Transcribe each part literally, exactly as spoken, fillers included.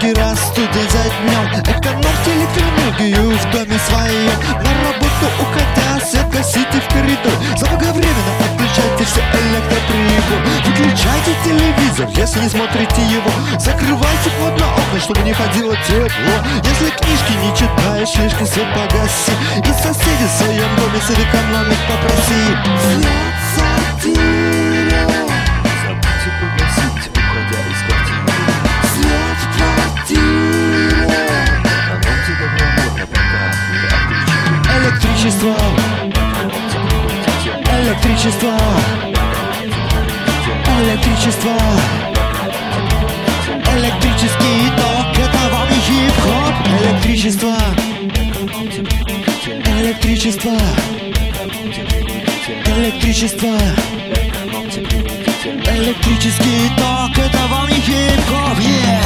Расходы растут день за днем. Экономьте электроэнергию в доме своем. На работу уходя, свет гасите в коридор. Заблаговременно отключайте все электроприбор. Выключайте телевизор, если не смотрите его. Закрывайте плотно окна, чтобы не ходило тепло. Если книжки не читаешь, слишком свет погаси. И соседей в своем доме сэкономить попроси. Свет в квартире забудьте погасить, уходя из квартиры. Свет в квартире экономьте добровольно, пока не отключили. Электричество, электричество, электричество. Электрический ток, это вам не хип-хоп. Электричество, электричество, электричество. Электрический ток, это вам не хип-хоп. Yeah!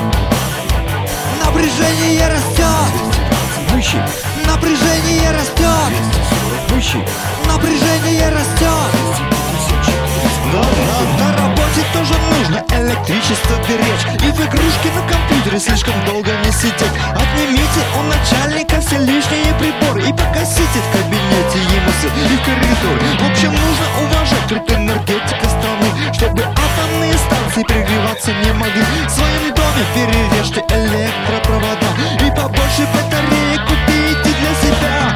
Напряжение растет, выше. Напряжение растет, выше. Напряжение растет. Но, но на работе тоже нужно электричество беречь. И в игрушки на компьютере слишком долго не сидеть. Отнимите у начальника все лишние приборы и погасите в кабинете ему свет и коридор. В общем, нужно уважать труд энергетика страны, чтобы атомные станции пригреваться не могли. В своем доме перережьте электропровода и побольше батареек купите для себя.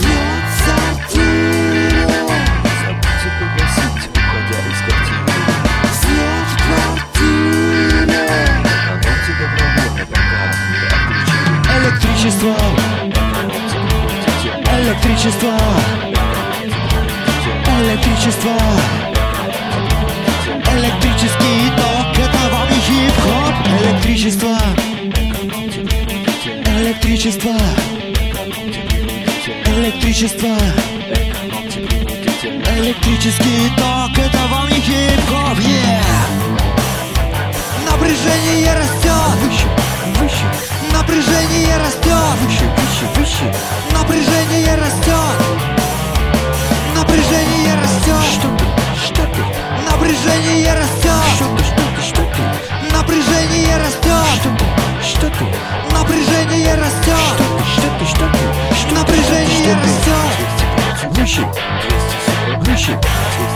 Электричество, электричество, электричество. Электрический ток, это вам не хип-хоп. Электричество, электричество, электричество. Электрический ток, это вам не хип-хоп. Yeah! Напряжение растет, выше, выше. Напряжение растет, выше, выше, выше. Напряжение растет, напряжение растет. Что ты, что ты? Напряжение растет. Что ты, что ты, что ты? Напряжение растет. Что ты, что ты? Напряжение растет. Что ты, что ты, что ты? Напряжение растет. Выше, выше.